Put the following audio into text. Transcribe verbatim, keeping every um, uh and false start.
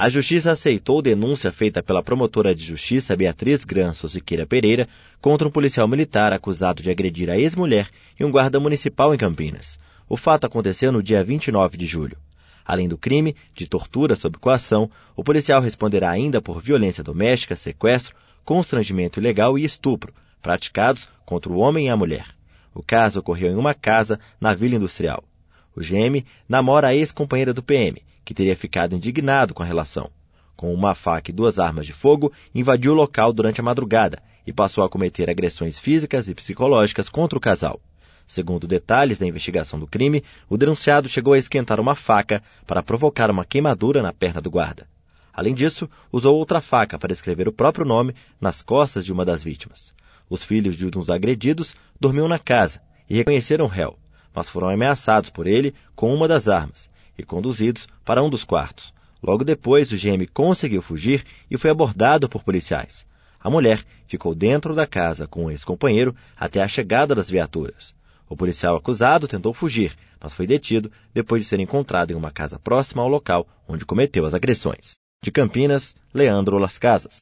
A Justiça aceitou denúncia feita pela promotora de justiça Beatriz Granço Siqueira Pereira contra um policial militar acusado de agredir a ex-mulher e um guarda municipal em Campinas. O fato aconteceu no dia vinte e nove de julho. Além do crime de tortura sob coação, o policial responderá ainda por violência doméstica, sequestro, constrangimento ilegal e estupro, praticados contra o homem e a mulher. O caso ocorreu em uma casa na Vila Industrial. O G M namora a ex-companheira do P M, que teria ficado indignado com a relação. Com uma faca e duas armas de fogo, invadiu o local durante a madrugada e passou a cometer agressões físicas e psicológicas contra o casal. Segundo detalhes da investigação do crime, o denunciado chegou a esquentar uma faca para provocar uma queimadura na perna do guarda. Além disso, usou outra faca para escrever o próprio nome nas costas de uma das vítimas. Os filhos de um dos agredidos dormiam na casa e reconheceram o réu, mas foram ameaçados por ele com uma das armas e conduzidos para um dos quartos. Logo depois, o G M conseguiu fugir e foi abordado por policiais. A mulher ficou dentro da casa com o ex-companheiro até a chegada das viaturas. O policial acusado tentou fugir, mas foi detido depois de ser encontrado em uma casa próxima ao local onde cometeu as agressões. De Campinas, Leandro Las Casas.